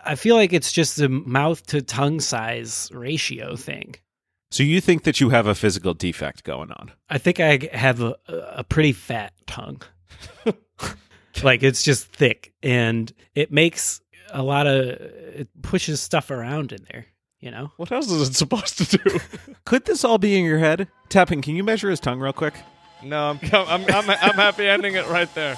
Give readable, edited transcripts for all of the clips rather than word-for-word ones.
I feel like it's just a mouth to tongue size ratio thing. So you think that you have a physical defect going on? I think I have a pretty fat tongue. Like, it's just thick, and it makes it pushes stuff around in there, you know? What else is it supposed to do? Could this all be in your head? Tapping, can you measure his tongue real quick? No, I'm happy ending it right there.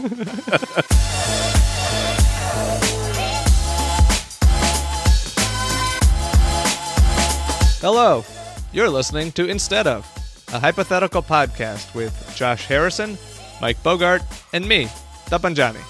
Hello, you're listening to Instead Of, a hypothetical podcast with Josh Harrison, Mike Bogart, and me, Tapanjani.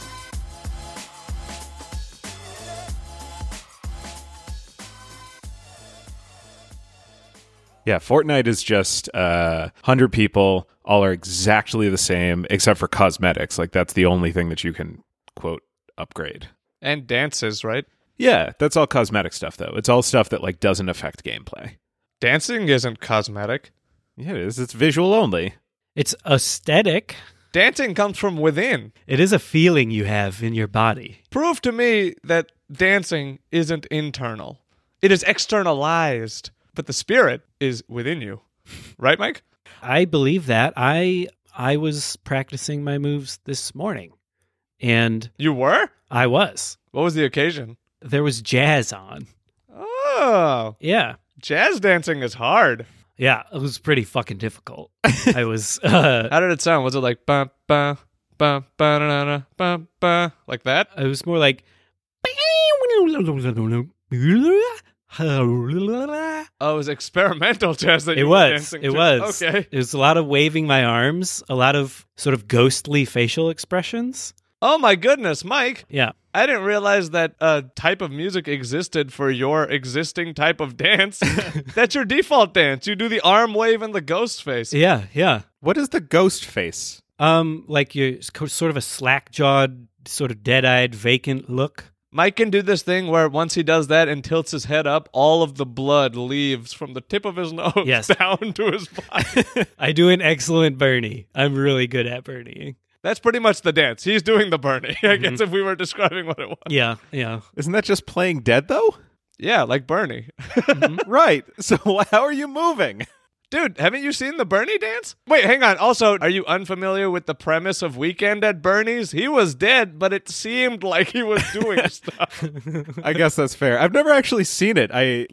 Yeah, Fortnite is just 100 people, all are exactly the same, except for cosmetics. Like, that's the only thing that you can, quote, upgrade. And dances, right? Yeah, that's all cosmetic stuff, though. It's all stuff that, like, doesn't affect gameplay. Dancing isn't cosmetic. Yeah, it is. It's visual only. It's aesthetic. Dancing comes from within. It is a feeling you have in your body. Prove to me that dancing isn't internal. It is externalized, but the spirit is within you. Right, Mike? I believe that. I was practicing my moves this morning, and You were? I was. What was the occasion? There was jazz on. Oh, Yeah. jazz dancing is hard. Yeah, it was pretty fucking difficult. I was How did it sound? Was it like ba ba ba ba da da ba ba like that? it was more like Oh, it was experimental jazz that It you were was. dancing It to. was. Okay. It was a lot of waving my arms, a lot of sort of ghostly facial expressions. Oh my goodness, Mike. Yeah. I didn't realize that a type of music existed for your existing type of dance. That's your default dance. You do the arm wave and the ghost face. Yeah, yeah. What is the ghost face? Like you're sort of a slack-jawed, sort of dead-eyed, vacant look. Mike can do this thing where once he does that and tilts his head up, all of the blood leaves from the tip of his nose Yes. down to his body. I do an excellent Bernie. I'm really good at Bernieing. That's pretty much the dance. He's doing the Bernie, I guess, if we were describing what it was. Yeah, yeah. Isn't that just playing dead, though? Yeah, like Bernie. Right. So how are you moving? Dude, haven't you seen the Bernie dance? Wait, hang on. Also, are you unfamiliar with the premise of Weekend at Bernie's? He was dead, but it seemed like he was doing stuff. I guess that's fair. I've never actually seen it. I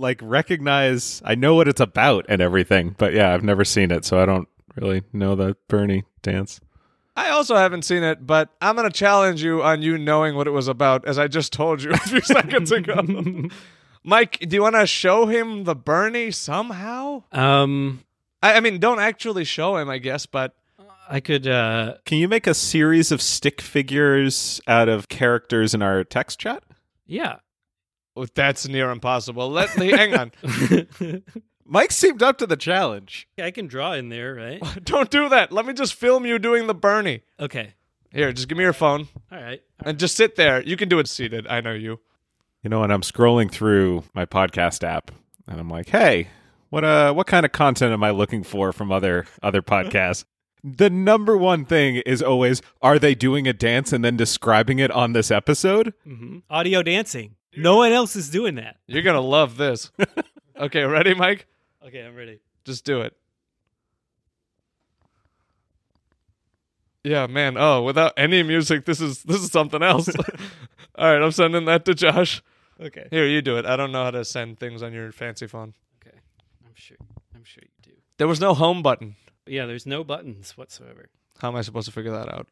I know what it's about and everything, but yeah, I've never seen it, so I don't really know the Bernie dance. I also haven't seen it, but I'm going to challenge you on you knowing what it was about, as I just told you a few seconds ago. Mike, do you want to show him the Bernie somehow? I mean, don't actually show him, I guess, but... I could, Can you make a series of stick figures out of characters in our text chat? yeah. Oh, that's near impossible. Hang on. Mike seemed up to the challenge. I can draw in there, right? Don't do that. Let me just film you doing the Bernie. Okay. Here, just give me your phone. All right. And just sit there. You can do it seated. I know you. You know, and I'm scrolling through my podcast app, and I'm like, hey, what kind of content am I looking for from other podcasts? The number one thing is always, are they doing a dance and then describing it on this episode? Mm-hmm. Audio dancing. No one else is doing that. You're going to love this. Okay, ready, Mike? Okay, I'm ready. Just do it. Yeah, man. Oh, without any music, this is something else. All right, I'm sending that to Josh. Okay. Here, you do it. I don't know how to send things on your fancy phone. Okay. I'm sure you do. There was no home button. Yeah, there's no buttons whatsoever. How am I supposed to figure that out?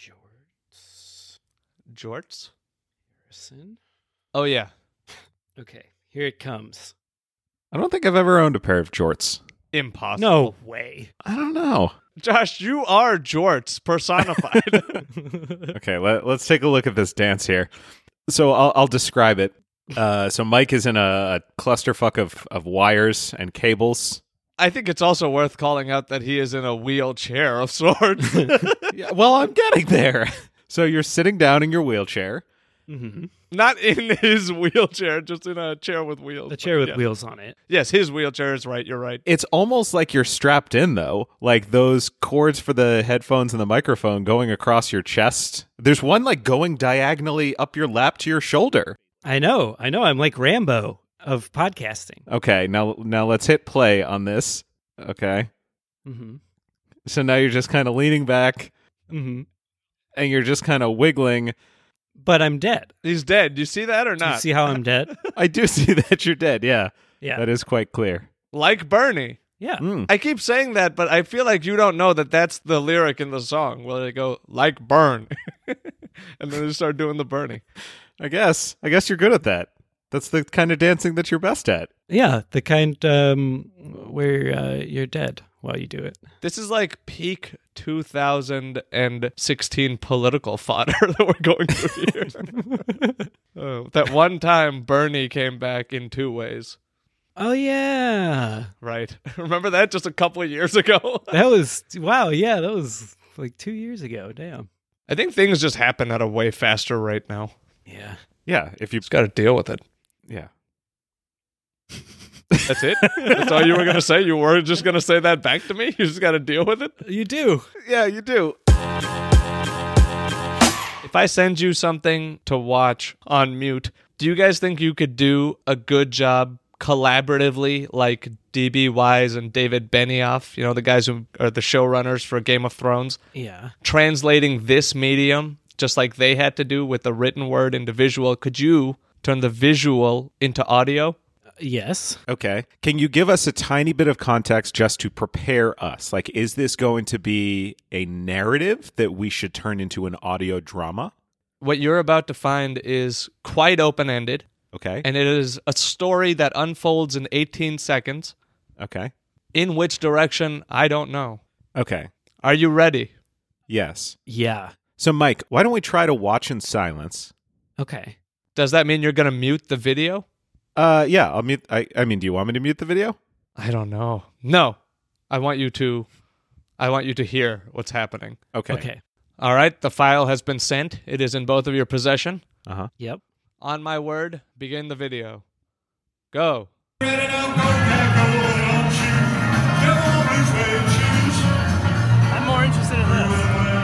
Jorts? Harrison. Oh, yeah. Okay, here it comes. I don't think I've ever owned a pair of jorts. Impossible. No way. I don't know. Josh, you are jorts personified. Okay, let's take a look at this dance here. So I'll describe it. So Mike is in a clusterfuck of wires and cables. I think it's also worth calling out that he is in a wheelchair of sorts. Yeah, well, I'm getting there. So you're sitting down in your wheelchair. Mm-hmm. Not in his wheelchair, just in a chair with wheels. The chair with Yeah. wheels on it. Yes, his wheelchair is right. You're right. It's almost like you're strapped in, though. Like those cords for the headphones and the microphone going across your chest. There's one like going diagonally up your lap to your shoulder. I know. I'm like Rambo of podcasting. Okay, now let's hit play on this. Okay. Mm-hmm. So now you're just kind of leaning back, Mm-hmm. and you're just kind of wiggling. But I'm dead. He's dead. Do you see that or Do you not? see how I'm dead? I do see that you're dead. Yeah, Yeah. that is quite clear. Like Bernie. Yeah. Mm. I keep saying that, but I feel like you don't know that that's the lyric in the song where they go, like burn. And then they start doing the Bernie. I guess you're good at that. That's the kind of dancing that you're best at. Yeah. The kind where you're dead while you do it. This is like peak 2016 political fodder that we're going through here. That one time Bernie came back in 2 ways. Oh, yeah. Right. Remember that just a couple of years ago? That was, wow. Yeah. That was like 2 years ago. Damn. I think things just happen at a way faster rate now. Yeah. Yeah, if you Just got to deal with it. yeah. That's it? That's all you were going to say? You were just going to say that back to me? You just got to deal with it? You do. Yeah, you do. If I send you something to watch on mute, do you guys think you could do a good job collaboratively like DB Wise and David Benioff, you know, the guys who are the showrunners for Game of Thrones, Yeah. translating this medium just like they had to do with the written word into visual? Could you turn the visual into audio? Yes. Okay. Can you give us a tiny bit of context just to prepare us? Like, is this going to be a narrative that we should turn into an audio drama? What you're about to find is quite open-ended, Okay. and it is a story that unfolds in 18 seconds. Okay. In which direction, I don't know. Okay. Are you ready? Yes. Yeah. So, Mike, why don't we try to watch in silence? Okay. Does that mean you're going to mute the video? Yeah, I'll mute. I mean, do you want me to mute the video? I don't know. No. I want you to hear what's happening. Okay. Okay. All right, the file has been sent. It is in both of your possession. Uh-huh. Yep. On my word, begin the video. Go. I'm more interested in this.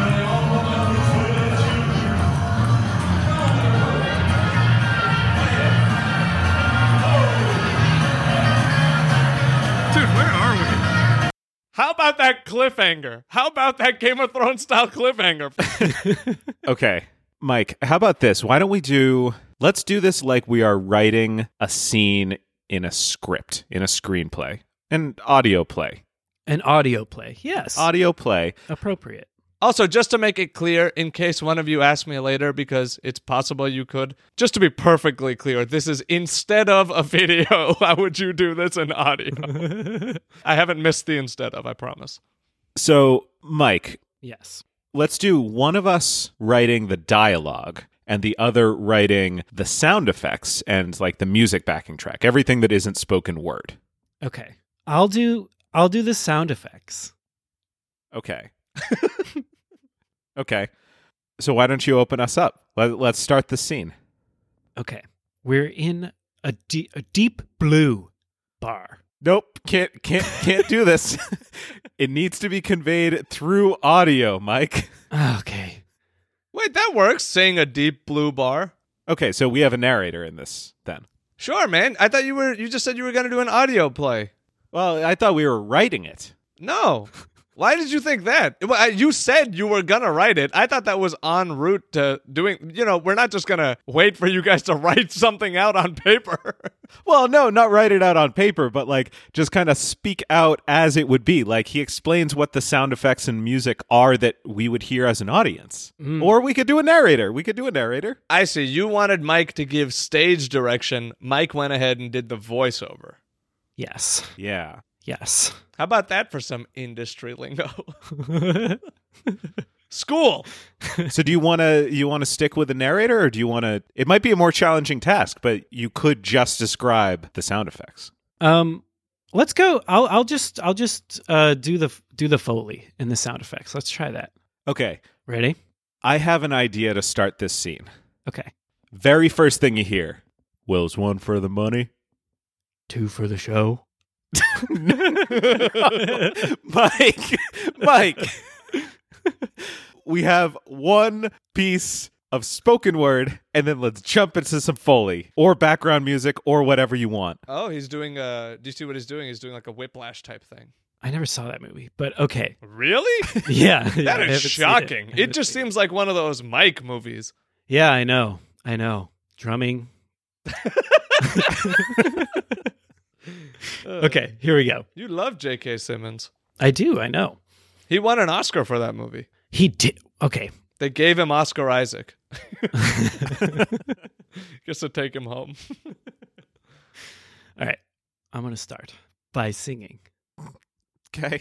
Dude, where are we? How about that cliffhanger? How about that Game of Thrones style cliffhanger? Okay. Mike, how about this? Why don't let's do this like we are writing a scene in a script, in a screenplay, an audio play. An audio play. Yes. Audio play. Appropriate. Also, just to make it clear, in case one of you asks me later, because it's possible you could, just to be perfectly clear, this is instead of a video. How would you do this in audio? I haven't missed the instead of, I promise. So, Mike, Yes. let's do one of us writing the dialogue and the other writing the sound effects and like the music backing track, everything that isn't spoken word. Okay. I'll do the sound effects. Okay. Okay. So why don't you open us up? Let's start the scene. Okay. We're in a deep blue bar. Nope, can't do this. It needs to be conveyed through audio, Mike. Okay. Wait, that works, saying a deep blue bar. Okay, so we have a narrator in this then. Sure, man. I thought you just said you were going to do an audio play. Well, I thought we were writing it. No. Why did you think that? Well, you said you were going to write it. I thought that was en route to doing, we're not just going to wait for you guys to write something out on paper. Well, no, not write it out on paper, but like just kind of speak out as it would be. Like he explains what the sound effects and music are that we would hear as an audience. Or we could do a narrator. I see. You wanted Mike to give stage direction. Mike went ahead and did the voiceover. Yes. Yeah. Yes. How about that for some industry lingo? School. So do you want to stick with the narrator, or do you want to? It might be a more challenging task, but you could just describe the sound effects. Let's go. I'll just do the Foley and the sound effects. Let's try that. Okay. Ready? I have an idea to start this scene. Okay. Very first thing you hear. Will's 1 for the money. 2 for the show. Mike, we have one piece of spoken word, and then let's jump into some Foley or background music or whatever you want. Oh, he's doing do you see what he's doing? He's doing like a Whiplash type thing. I never saw that movie, but okay. Really? Yeah. That is shocking. It just seems like one of those Mike movies. Yeah, I know. Drumming. Okay, here we go. You love J.K. Simmons. I do, I know. He won an Oscar for that movie. He did. Okay. They gave him Oscar Isaac. Guess to take him home. All right. I'm going to start by singing. Okay.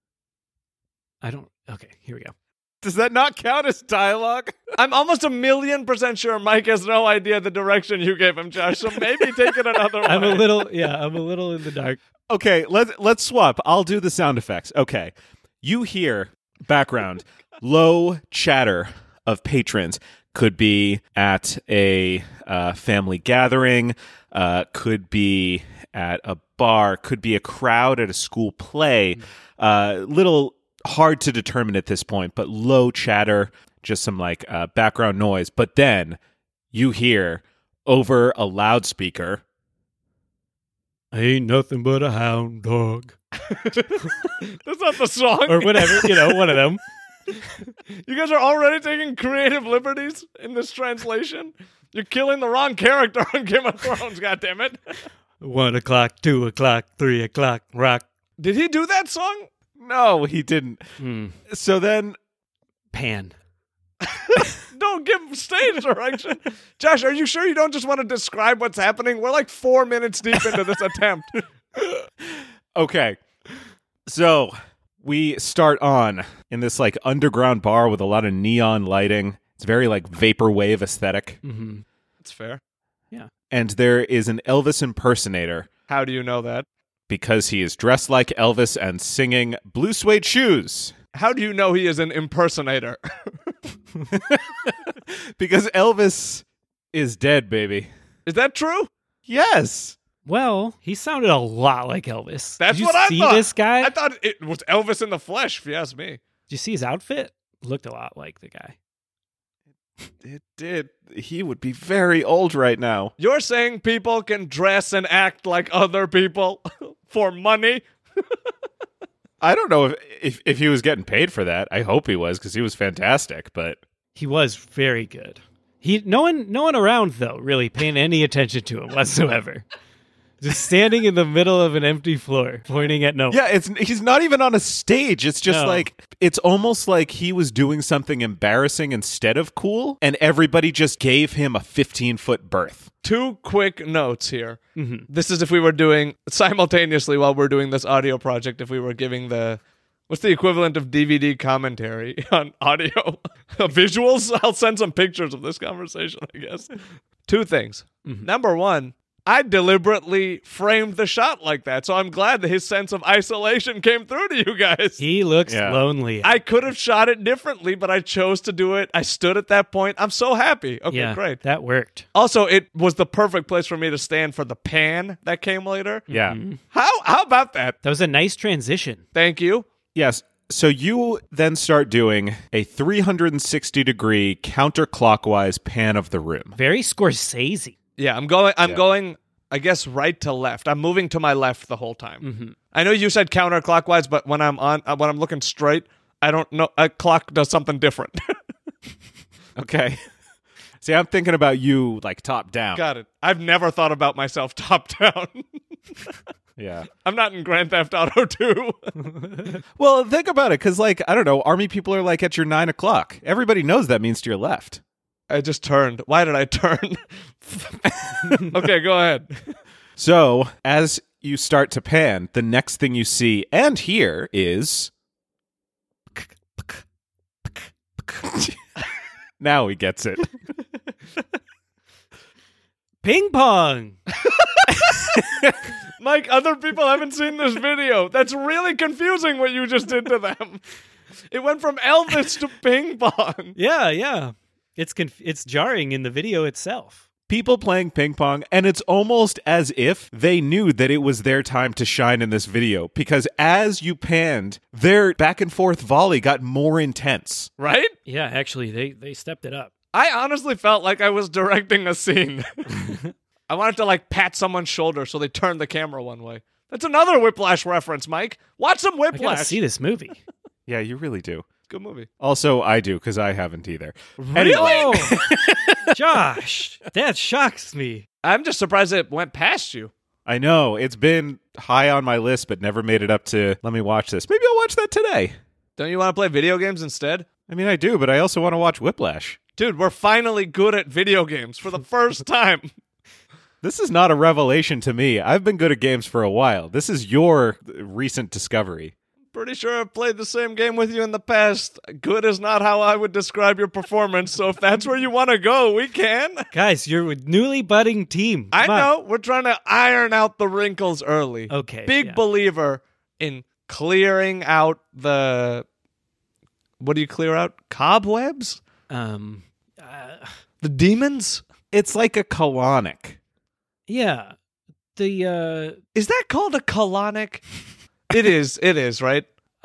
Okay, here we go. Does that not count as dialogue? I'm almost 1,000,000% sure Mike has no idea the direction you gave him, Josh, so maybe take it another way. I'm a little in the dark. Okay, let's swap. I'll do the sound effects. Okay. You hear background low chatter of patrons. Could be at a family gathering, could be at a bar, could be a crowd at a school play. Little hard to determine at this point, but low chatter, just some like background noise. But then you hear over a loudspeaker, I ain't nothing but a hound dog. That's not the song. Or whatever, one of them. You guys are already taking creative liberties in this translation? You're killing the wrong character on Game of Thrones, goddammit. 1 o'clock, 2 o'clock, 3 o'clock, rock. Did he do that song? no, he didn't. So then Pan. Don't give stage direction. Josh, are you sure you don't just want to describe what's happening? We're like 4 minutes deep into this attempt. Okay. So we start on in this like underground bar with a lot of neon lighting. It's very like vaporwave aesthetic. Mm-hmm. That's fair. Yeah. And there is an Elvis impersonator How do you know that? because he is dressed like Elvis and singing Blue Suede Shoes. How do you know he is an impersonator? Because Elvis is dead, baby. Is that true? Yes. Well, he sounded a lot like Elvis. That's Did you what I see thought. this guy? I thought it was Elvis in the flesh, if you ask me. Did you see his outfit? Looked a lot like the guy. It did. He would be very old right now. You're saying people can dress and act like other people for money? I don't know if he was getting paid for that. I hope he was because he was fantastic. But He was very good. No one around though really paying any attention to him whatsoever. Just standing in the middle of an empty floor, pointing at no one. yeah, he's not even on a stage. It's just No. like it's almost like he was doing something embarrassing instead of cool, and everybody just gave him a 15-foot berth. 2 quick notes here. Mm-hmm. This is if we were doing simultaneously while we're doing this audio project, if we were giving what's the equivalent of DVD commentary on audio? Visuals? I'll send some pictures of this conversation, I guess. 2 things. Mhm. Number 1, I deliberately framed the shot like that, so I'm glad that his sense of isolation came through to you guys. He looks Yeah. lonely. I could have shot it differently, but I chose to do it. I stood at that point. I'm so happy. Okay, yeah, great. That worked. Also, it was the perfect place for me to stand for the pan that came later. Yeah. Mhm. How about that? That was a nice transition. Thank you. Yes. So you then start doing a 360-degree counterclockwise pan of the room. Very Scorsese. Yeah, I'm going, I guess, right to left. I'm moving to my left the whole time. Mm-hmm. I know you said counterclockwise, but when I'm looking straight, I don't know. A clock does something different. Okay. See, I'm thinking about you like top down. Got it. I've never thought about myself top down. Yeah. I'm not in Grand Theft Auto 2. Well, think about it, because like I don't know, army people are like at your 9 o'clock. Everybody knows that means to your left. I just turned. Why did I turn? Okay, go ahead. So as you start to pan, the next thing you see and hear is. Now he gets it. Ping pong. Mike, other people haven't seen this video. That's really confusing what you just did to them. It went from Elvis to ping pong. Yeah. It's jarring in the video itself. People playing ping pong, and it's almost as if they knew that it was their time to shine in this video, because as you panned, their back and forth volley got more intense. Right? Yeah, actually, they stepped it up. I honestly felt like I was directing a scene. I wanted to like pat someone's shoulder so they turned the camera one way. That's another Whiplash reference, Mike. Watch some I Whiplash. gotta see this movie. Yeah, you really do. Good movie. Also, I do, because I haven't either. Really? Josh, that shocks me. I'm just surprised it went past you. I know. It's been high on my list, but never made it up to, let me watch this. Maybe I'll watch that today. Don't you want to play video games instead? I mean, I do, but I also want to watch Whiplash. Dude, we're finally good at video games for the first time. This is not a revelation to me. I've been good at games for a while. This is your recent discovery. Pretty sure I've played the same game with you in the past. Good is not how I would describe your performance, so if that's where you want to go, we can. Guys, you're a newly budding team. I Come on. know. We're trying to iron out the wrinkles early. Okay. Big yeah. believer in clearing out the... What do you clear out? Cobwebs? The The demons? It's like a colonic. yeah. The Is that called a colonic? It is, right?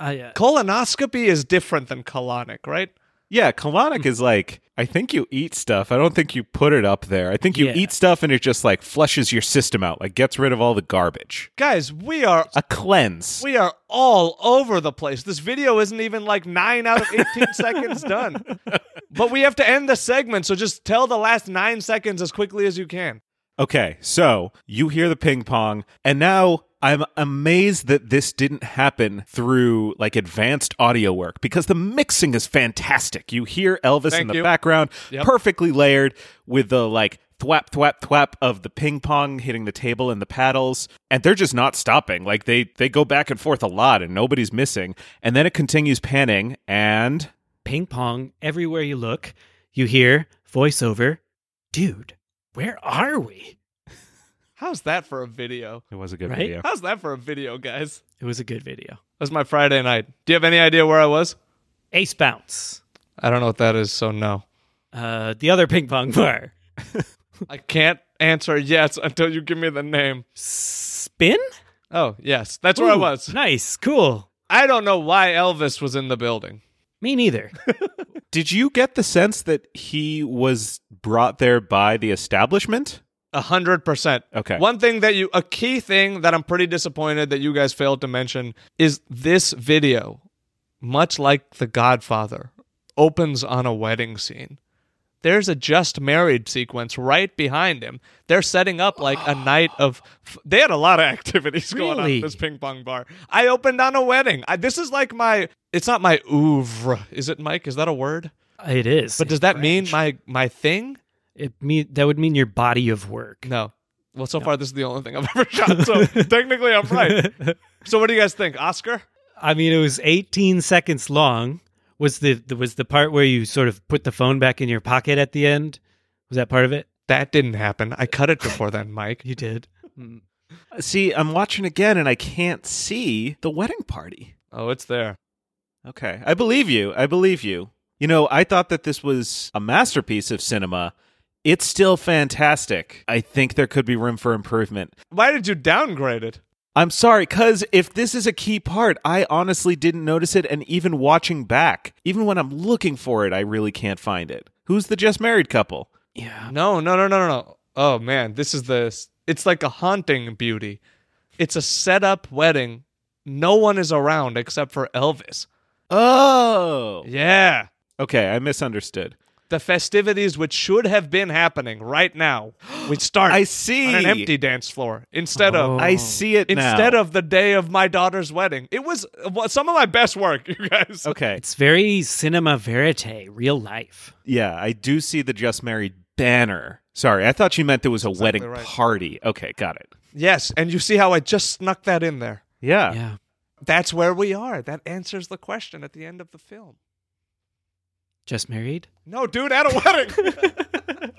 Colonoscopy is different than colonic, right? Yeah, colonic is like, I think you eat stuff. I don't think you put it up there. I think you Yeah. eat stuff and it just like flushes your system out, like gets rid of all the garbage. Guys, we are A cleanse. all over the place. This video isn't even like 9 out of 18 seconds done. But we have to end the segment, so just tell the last 9 seconds as quickly as you can. Okay, so you hear the ping pong, and now I'm amazed that this didn't happen through like advanced audio work because the mixing is fantastic. You hear Elvis in Thank the you. background, Yep. perfectly layered with the like thwap, thwap, thwap of the ping pong hitting the table and the paddles, and they're just not stopping. Like they go back and forth a lot, and nobody's missing. And then it continues panning, and ping pong everywhere you look. You hear voiceover. Dude, where are we? How's that for a video? it was a good Right? video. How's that for a video, guys? It was a good video. That was my Friday night. Do you have any idea where I was? Ace bounce. I don't know what that is, so no. The other ping pong bar. I can't answer yes until you give me the name. Spin? Oh, yes. That's where I Ooh, was. Nice. Cool. I don't know why Elvis was in the building. Me neither. Did you get the sense that he was brought there by the establishment? 100%. Okay. A key thing that I'm pretty disappointed that you guys failed to mention is this video, much like The Godfather, opens on a wedding scene. There's a just married sequence right behind him. They're setting up like a night of... They had a lot of activities going on Really? at this ping pong bar. I opened on a wedding. This is like my... It's not my oeuvre. Is it, Mike? Is that a word? It is. But does that mean my thing? That would mean your body of work. No. Well, so far this is the only thing I've ever shot, so technically I'm right. So what do you guys think, Oscar? I mean, it was 18 seconds long. Was the part where you sort of put the phone back in your pocket at the end? Was that part of it? That didn't happen. I cut it before then, Mike. You did. See, I'm watching again and I can't see the wedding party. Oh, it's there. Okay. I believe you. You know, I thought that this was a masterpiece of cinema. It's still fantastic. I think there could be room for improvement. Why did you downgrade it? I'm sorry, because if this is a key part, I honestly didn't notice it, and even watching back, even when I'm looking for it, I really can't find it. Who's the just married couple? Yeah. No. Oh, man, it's like a haunting beauty. It's a set-up wedding. No one is around except for Elvis. Oh! Yeah. Okay, I misunderstood. The festivities which should have been happening right now would start I see. on an empty dance floor instead Oh. of I see it now. instead of the day of my daughter's wedding. It was some of my best work, you guys. Okay. It's very cinema verite, real life. Yeah, I do see the just married banner. Sorry, I thought you meant there was a Exactly wedding right. party. Okay, got it. Yes, and you see how I just snuck that in there. Yeah. Yeah. That's where we are. That answers the question at the end of the film. Just married? No, dude, at a wedding.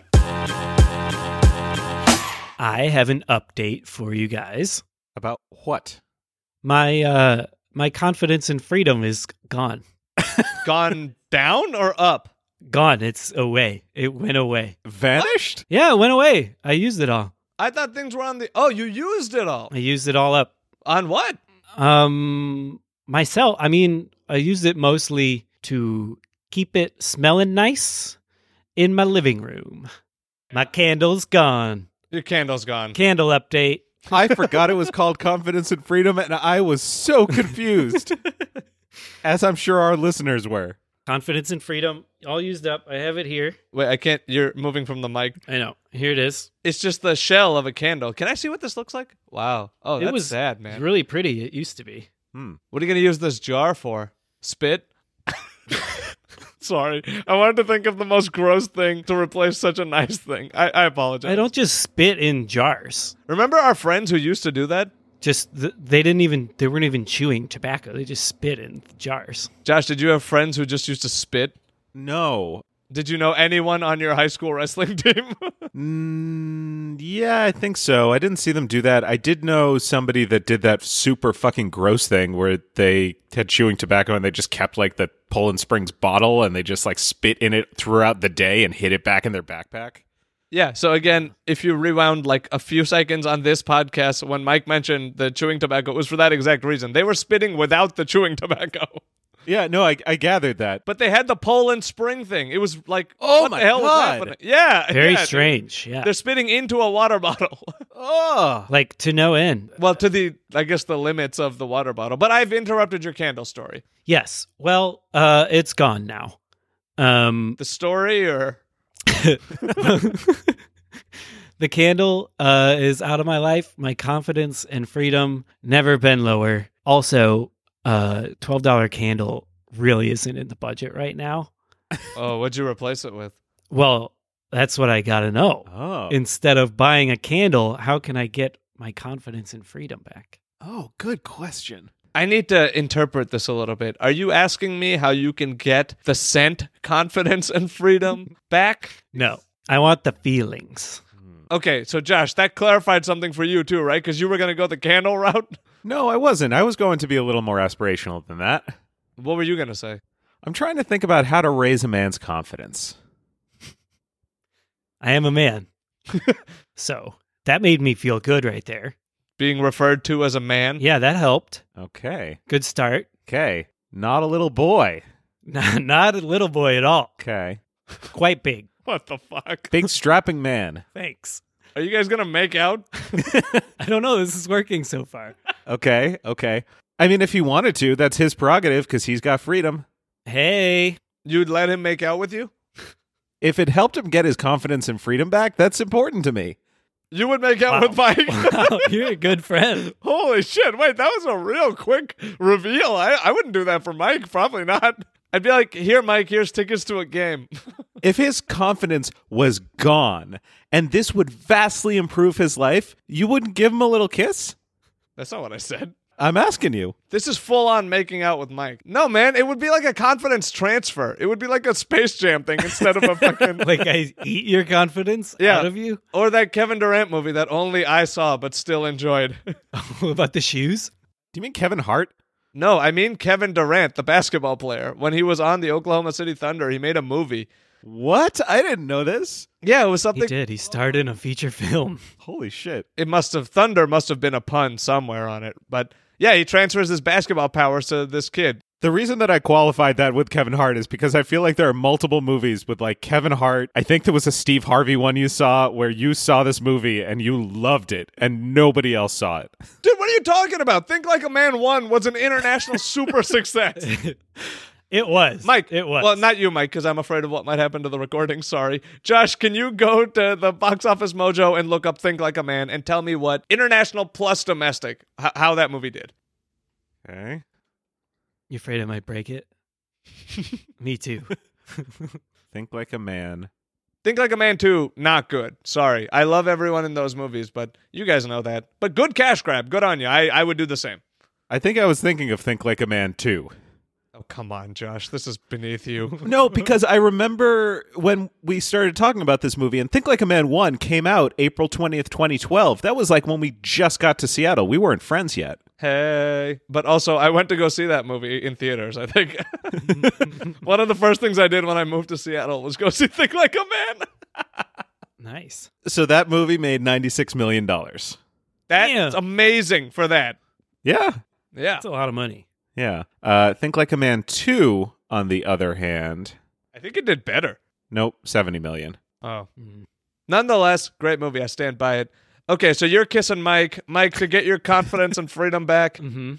I have an update for you guys. About what? My confidence in freedom is gone. Gone down or up? Gone. It's away. It went away. Vanished? Yeah, it went away. I used it all. I thought things were on the... Oh, you used it all. I used it all up. On what? Myself. I mean, I used it mostly to keep it smelling nice in my living room. My candle's gone. Your candle's gone. Candle update. I forgot it was called Confidence and Freedom, and I was so confused, as I'm sure our listeners were. Confidence and Freedom, all used up. I have it here. Wait, I can't. You're moving from the mic. I know. Here it is. It's just the shell of a candle. Can I see what this looks like? Wow. Oh, that's It was sad, man. really pretty. It used to be. What are you going to use this jar for? Spit? Sorry. I wanted to think of the most gross thing to replace such a nice thing. I apologize. I don't just spit in jars. Remember our friends who used to do that? Just they weren't even chewing tobacco. They just spit in jars. Josh, did you have friends who just used to spit? No. Did you know anyone on your high school wrestling team? Yeah, I think so. I didn't see them do that. I did know somebody that did that super fucking gross thing where they had chewing tobacco and they just kept like the Poland Springs bottle and they just like spit in it throughout the day and hid it back in their backpack. Yeah, so again, if you rewound like a few seconds on this podcast, when Mike mentioned the chewing tobacco, it was for that exact reason. They were spitting without the chewing tobacco. Yeah, no, I gathered that. But they had the Poland Spring thing. It was like, Oh what my the hell was God. happening? Yeah. Very yeah, strange. Yeah. They're spitting into a water bottle. Oh. Like to no end. Well, to the, I guess, the limits of the water bottle. But I've interrupted your candle story. Yes. Well, it's gone now. The story or... The candle is out of my life. My confidence and freedom never been lower. Also, $12 candle really isn't in the budget right now. Oh, what'd you replace it with? Well, that's what I got to know. Oh. Instead of buying a candle, how can I get my confidence and freedom back? Oh, good question. I need to interpret this a little bit. Are you asking me how you can get the scent, confidence, and freedom back? No, I want the feelings. Okay, so Josh, that clarified something for you too, right? Because you were going to go the candle route? No, I wasn't. I was going to be a little more aspirational than that. What were you going to say? I'm trying to think about how to raise a man's confidence. I am a man. So that made me feel good right there. Being referred to as a man? Yeah, that helped. Okay. Good start. Okay. Not a little boy. Not a little boy at all. Okay. Quite big. What the fuck? Big strapping man. Thanks. Are you guys going to make out? I don't know. This is working so far. Okay. Okay. I mean, if he wanted to, that's his prerogative because he's got freedom. Hey. You'd let him make out with you? If it helped him get his confidence and freedom back, that's important to me. You would make out Wow. with Mike? Wow, you're a good friend. Holy shit. Wait, that was a real quick reveal. I wouldn't do that for Mike. Probably not. I'd be like, here, Mike, here's tickets to a game. If his confidence was gone and this would vastly improve his life, you wouldn't give him a little kiss? That's not what I said. I'm asking you. This is full on making out with Mike. No, man, it would be like a confidence transfer. It would be like a Space Jam thing instead of a fucking... Like I eat your confidence Yeah. out of you? Or that Kevin Durant movie that only I saw but still enjoyed. What about the shoes? Do you mean Kevin Hart? No, I mean Kevin Durant, the basketball player. When he was on the Oklahoma City Thunder, he made a movie. What? I didn't know this. Yeah, it was He something... did. He starred in a feature film. Holy shit. Thunder must have been a pun somewhere on it. But yeah, he transfers his basketball powers to this kid. The reason that I qualified that with Kevin Hart is because I feel like there are multiple movies with like Kevin Hart. I think there was a Steve Harvey one you saw where you saw this movie and you loved it and nobody else saw it. Dude, what are you talking about? Think Like a Man 1 was an international super success. It was. Mike. It was. Well, not you, Mike, because I'm afraid of what might happen to the recording. Sorry. Josh, can you go to the Box Office Mojo and look up Think Like a Man and tell me what international plus domestic, how that movie did? Okay. You afraid I might break it? Me too. Think Like a Man. Think Like a Man 2, not good. Sorry. I love everyone in those movies, but you guys know that. But good cash grab. Good on you. I would do the same. I think I was thinking of Think Like a Man 2. Oh, come on, Josh. This is beneath you. No, because I remember when we started talking about this movie and Think Like a Man 1 came out April 20th, 2012. That was like when we just got to Seattle. We weren't friends yet. Hey. But also, I went to go see that movie in theaters, I think. One of the first things I did when I moved to Seattle was go see Think Like a Man. Nice. So that movie made $96 million. That's Damn. amazing for that. Yeah. Yeah. That's a lot of money. Yeah. Think Like a Man 2, on the other hand, I think it did better. Nope, 70 million. Oh. Mm. Nonetheless, great movie. I stand by it. Okay, so you're kissing Mike. Mike, to get your confidence and freedom back. Mm-hmm.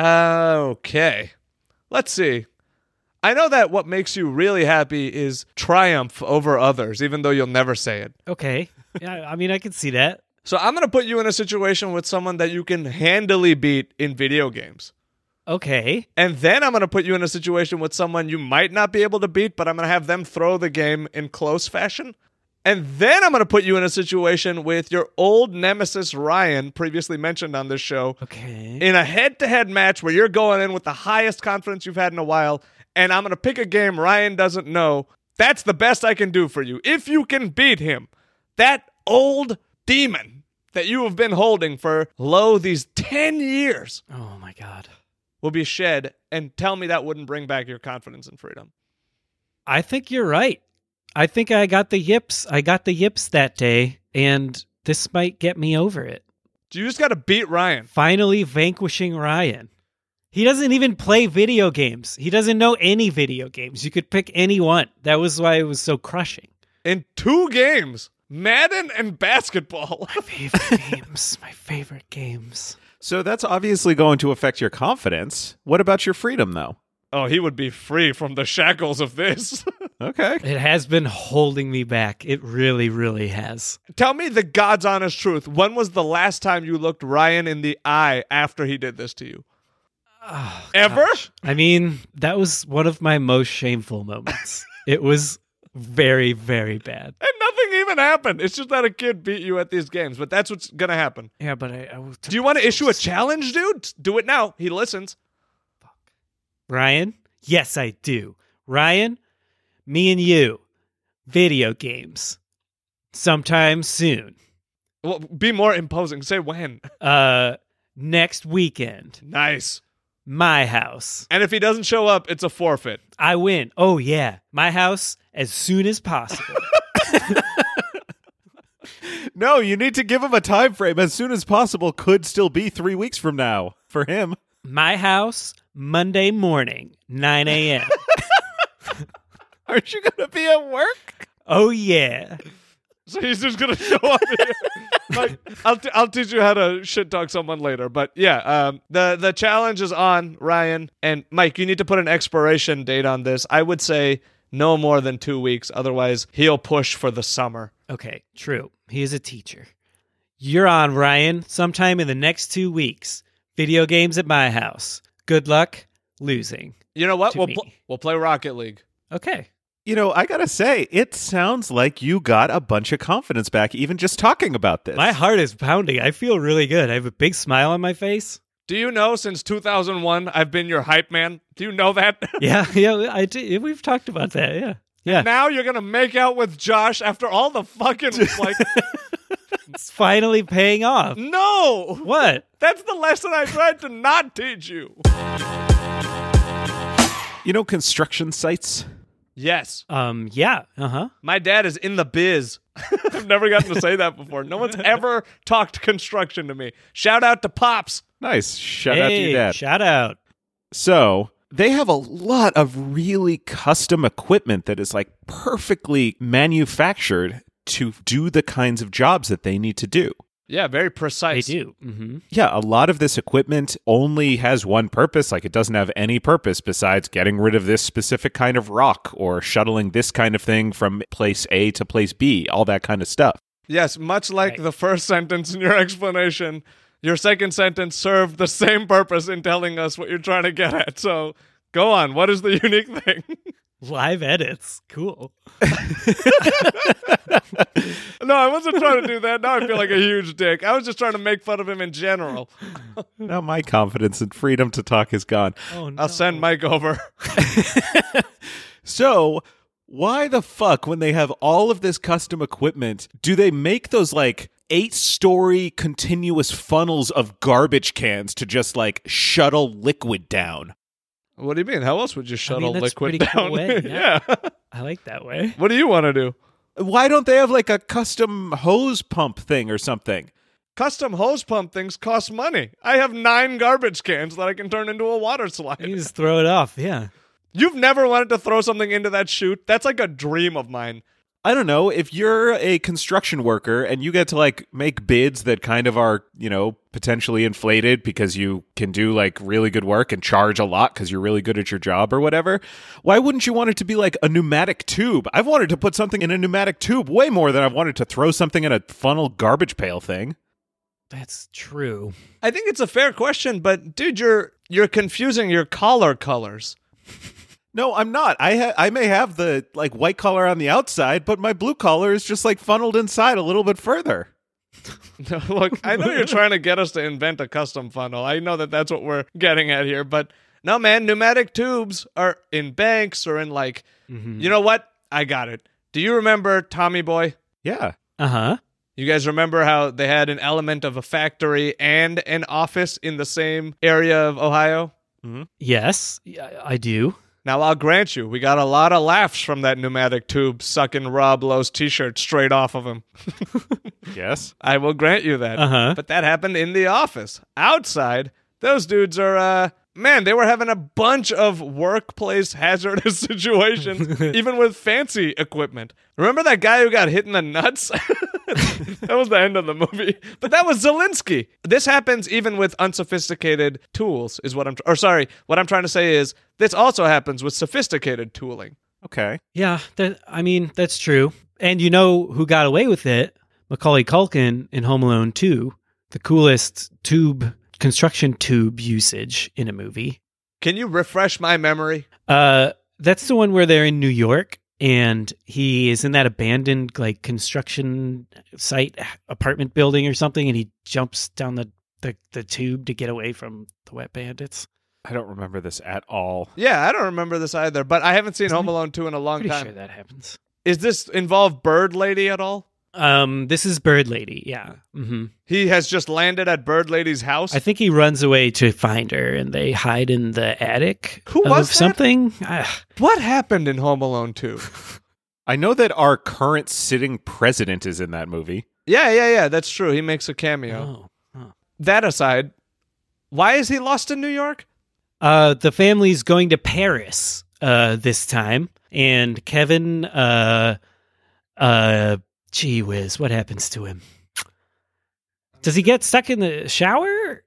Okay. Let's see. I know that what makes you really happy is triumph over others, even though you'll never say it. Okay. Yeah, I mean, I can see that. So I'm going to put you in a situation with someone that you can handily beat in video games. Okay. And then I'm going to put you in a situation with someone you might not be able to beat, but I'm going to have them throw the game in close fashion. And then I'm going to put you in a situation with your old nemesis, Ryan, previously mentioned on this show, Okay. in a head-to-head match where you're going in with the highest confidence you've had in a while, and I'm going to pick a game Ryan doesn't know. That's the best I can do for you. If you can beat him, that old demon that you have been holding for, these 10 years Oh, my God. will be shed, and tell me that wouldn't bring back your confidence and freedom. I think you're right. I think I got the yips. I got the yips that day, and this might get me over it. You just got to beat Ryan. Finally vanquishing Ryan. He doesn't even play video games. He doesn't know any video games. You could pick any one. That was why it was so crushing. In 2 games, Madden and basketball. My favorite games. My favorite games. So that's obviously going to affect your confidence. What about your freedom, though? Oh, he would be free from the shackles of this. Okay. It has been holding me back. It really, really has. Tell me the God's honest truth. When was the last time you looked Ryan in the eye after he did this to you? Oh, Ever? gosh. I mean, that was one of my most shameful moments. It was very, very bad. And nothing even happened. It's just that a kid beat you at these games, but that's what's going to happen. Yeah, but Do you want to issue a challenge, dude? Do it now. He listens. Ryan? Yes, I do. Ryan, me and you, video games. Sometime soon. Well, be more imposing. Say when. Next weekend. Nice. My house. And if he doesn't show up, it's a forfeit. I win. Oh, yeah. My house as soon as possible. No, you need to give him a time frame. As soon as possible could still be 3 weeks from now for him. My house, Monday morning, 9 a.m. Aren't you going to be at work? Oh, yeah. So he's just going to show up here. Like, I'll teach you how to shit talk someone later. But yeah, the challenge is on, Ryan. And Mike, you need to put an expiration date on this. I would say no more than 2 weeks. Otherwise, he'll push for the summer. Okay, true. He is a teacher. You're on, Ryan, sometime in the next 2 weeks. Video games at my house. Good luck losing. You know what? To me. We'll play Rocket League. Okay. You know, I got to say, it sounds like you got a bunch of confidence back even just talking about this. My heart is pounding. I feel really good. I have a big smile on my face. Do you know since 2001 I've been your hype man? Do you know that? Yeah, I do. We've talked about that. Yeah. Yeah. Now you're going to make out with Josh after all the fucking, like... It's finally paying off. No! What? That's the lesson I tried to not teach you. You know construction sites? Yes. Yeah. Uh-huh. My dad is in the biz. I've never gotten to say that before. No one's ever talked construction to me. Shout out to Pops. Nice. Shout out to your dad. Shout out. So they have a lot of really custom equipment that is like perfectly manufactured to do the kinds of jobs that they need to do. Yeah, very They precise. do. Mm-hmm. Yeah, a lot of this equipment only has one purpose. Like, it doesn't have any purpose besides getting rid of this specific kind of rock or shuttling this kind of thing from place A to place B, all that kind of stuff. Yes, much like Right. the first sentence in your explanation, your second sentence served the same purpose in telling us what you're trying to get at. So go on. What is the unique thing? Live edits. Cool. No, I wasn't trying to do that. Now I feel like a huge dick. I was just trying to make fun of him in general. Now my confidence and freedom to talk is gone. Oh, no. I'll send Mike over. So, why the fuck, when they have all of this custom equipment, do they make those like 8-story continuous funnels of garbage cans to just like shuttle liquid down? What do you mean? How else would you shuttle that's liquid pretty cool down? way, Yeah. I like that way. What do you want to do? Why don't they have like a custom hose pump thing or something? Custom hose pump things cost money. I have 9 garbage cans that I can turn into a water slide. You just throw it off. Yeah. You've never wanted to throw something into that chute? That's like a dream of mine. I don't know, if you're a construction worker and you get to like make bids that kind of are, potentially inflated because you can do like really good work and charge a lot because you're really good at your job or whatever, why wouldn't you want it to be like a pneumatic tube? I've wanted to put something in a pneumatic tube way more than I've wanted to throw something in a funnel garbage pail thing. That's true. I think it's a fair question, but dude, you're confusing your collar colors. No, I'm not. I may have the like white collar on the outside, but my blue collar is just like funneled inside a little bit further. No, look, I know you're trying to get us to invent a custom funnel. I know that that's what we're getting at here, but no, man, pneumatic tubes are in banks or in like, You know what? I got it. Do you remember Tommy Boy? Yeah. Uh-huh. You guys remember how they had an element of a factory and an office in the same area of Ohio? Mm-hmm. Yes, I do. Now, I'll grant you, we got a lot of laughs from that pneumatic tube sucking Rob Lowe's t-shirt straight off of him. Yes. I will grant you that. Uh-huh. But that happened in the office. Outside, those dudes are, man, they were having a bunch of workplace hazardous situations, even with fancy equipment. Remember that guy who got hit in the nuts? That was the end of the movie. But that was Zelensky. This happens even with unsophisticated tools, is what what I'm trying to say is this also happens with sophisticated tooling. Okay. Yeah, that's true. And you know who got away with it? Macaulay Culkin in Home Alone 2, the coolest construction tube usage in a movie. Can you refresh my memory? That's the one where they're in New York and he is in that abandoned like construction site apartment building or something, and he jumps down the tube to get away from the wet bandits. I don't remember this at all. Yeah, I don't remember this either, but I haven't seen Home Alone 2 in a long Pretty time. sure that happens. Is this involve Bird Lady at all? This is Bird Lady, yeah. Mm-hmm. He has just landed at Bird Lady's house? I think he runs away to find her, and they hide in the attic. Who was that? Something? What happened in Home Alone 2? I know that our current sitting president is in that movie. Yeah, that's true. He makes a cameo. Oh. That aside, why is he lost in New York? The family's going to Paris this time, and Kevin, gee whiz, what happens to him? Does he get stuck in the shower?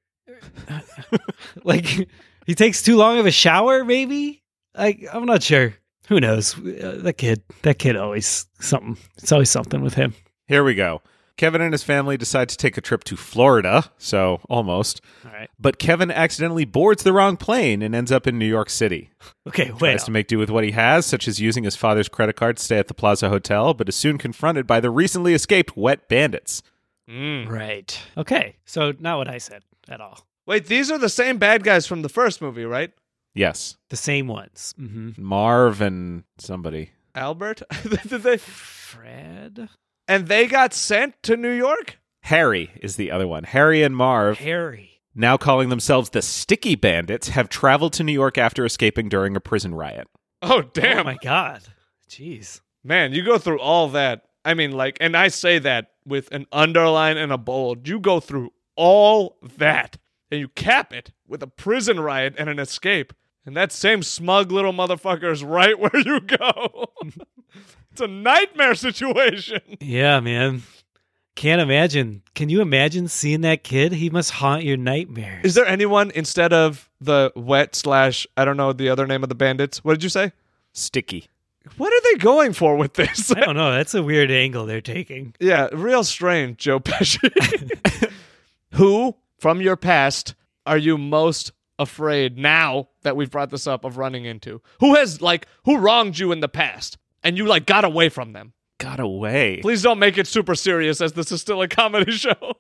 Like, he takes too long of a shower, maybe? I'm not sure. Who knows? That kid always something. It's always something with him. Here we go. Kevin and his family decide to take a trip to Florida, so almost. All right. But Kevin accidentally boards the wrong plane and ends up in New York City. Okay, wait. Tries to make do with what he has, such as using his father's credit card to stay at the Plaza Hotel, but is soon confronted by the recently escaped wet bandits. Right. Okay, so not what I said at all. Wait, these are the same bad guys from the first movie, right? Yes. The same ones. Mm-hmm. Marv and somebody. Albert? Did they? Fred? And they got sent to New York? Harry is the other one. Harry and Marv, Harry. now calling themselves the Sticky Bandits, have traveled to New York after escaping during a prison riot. Oh, damn. Oh, my God. Jeez. Man, you go through all that. I mean, like, and I say that with an underline and a bold. You go through all that, and you cap it with a prison riot and an escape. And that same smug little motherfucker is right where you go. It's a nightmare situation. Yeah, man. Can't imagine. Can you imagine seeing that kid? He must haunt your nightmares. Is there anyone instead of the wet / I don't know the other name of the bandits? What did you say? Sticky. What are they going for with this? I don't know. That's a weird angle they're taking. Yeah, real strange, Joe Pesci. Who, from your past, are you most afraid now that we've brought this up of running into? Who wronged you in the past and you got away from them? Got away. Please don't make it super serious, as this is still a comedy show.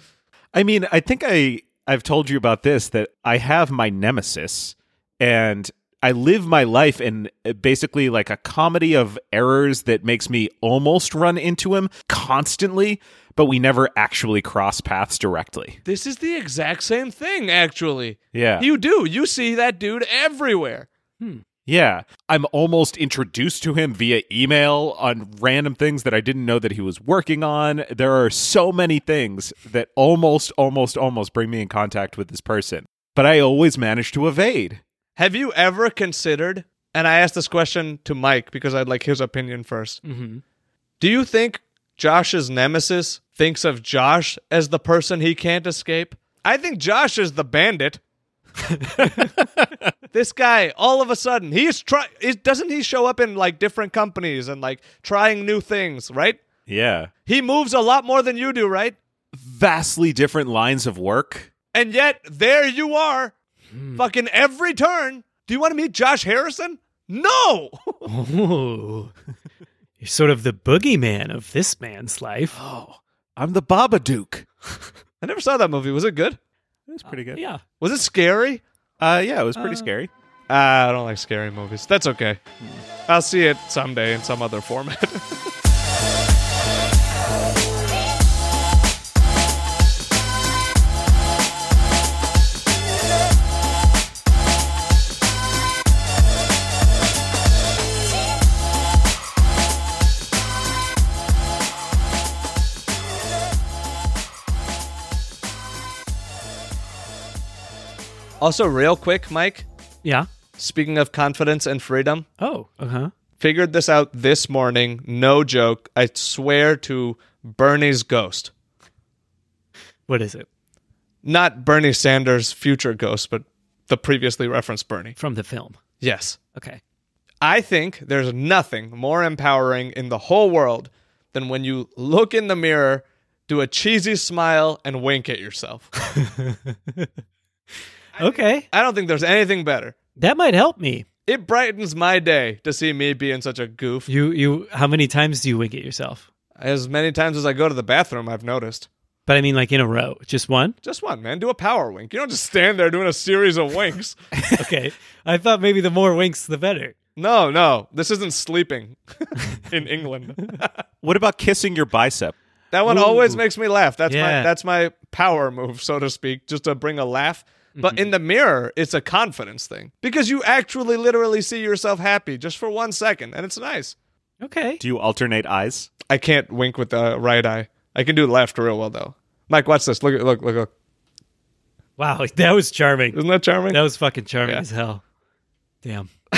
I mean, I think I've told you about this, that I have my nemesis, and I live my life in basically like a comedy of errors that makes me almost run into him constantly, but we never actually cross paths directly. This is the exact same thing, actually. Yeah. You do. You see that dude everywhere. Yeah. I'm almost introduced to him via email on random things that I didn't know that he was working on. There are so many things that almost bring me in contact with this person, but I always manage to evade. Have you ever considered And I asked this question to Mike because I'd like his opinion first. Mm-hmm. Do you think Josh's nemesis thinks of Josh as the person he can't escape? I think Josh is the bandit. This guy, all of a sudden, doesn't he show up in like different companies and like trying new things, right? Yeah. He moves a lot more than you do, right? Vastly different lines of work. And yet, there you are, fucking every turn. Do you want to meet Josh Harrison? No! Ooh. You're sort of the boogeyman of this man's life. Oh, I'm the Babadook. I never saw that movie. Was it good? It was pretty good. Yeah. Was it scary? Yeah, it was pretty scary. I don't like scary movies. That's okay. I'll see it someday in some other format. Also, real quick, Mike, Yeah. speaking of confidence and freedom, Oh. Uh-huh. figured this out this morning. No joke. I swear to Bernie's ghost. What is it? Not Bernie Sanders' future ghost, but the previously referenced Bernie. From the film. Yes. Okay. I think there's nothing more empowering in the whole world than when you look in the mirror, do a cheesy smile, and wink at yourself. Okay. I don't think there's anything better. That might help me. It brightens my day to see me being such a goof. You how many times do you wink at yourself? As many times as I go to the bathroom, I've noticed. But I mean like in a row. Just one? Just one, man. Do a power wink. You don't just stand there doing a series of winks. Okay. I thought maybe the more winks the better. No. This isn't sleeping in England. What about kissing your bicep? That one Ooh. always makes me laugh. Yeah. That's my power move, so to speak, just to bring a laugh. But in the mirror, it's a confidence thing. Because you actually literally see yourself happy just for 1 second, and it's nice. Okay. Do you alternate eyes? I can't wink with the right eye. I can do left real well, though. Mike, watch this. Look. Wow, that was charming. Isn't that charming? That was fucking charming Yeah. as hell. Damn.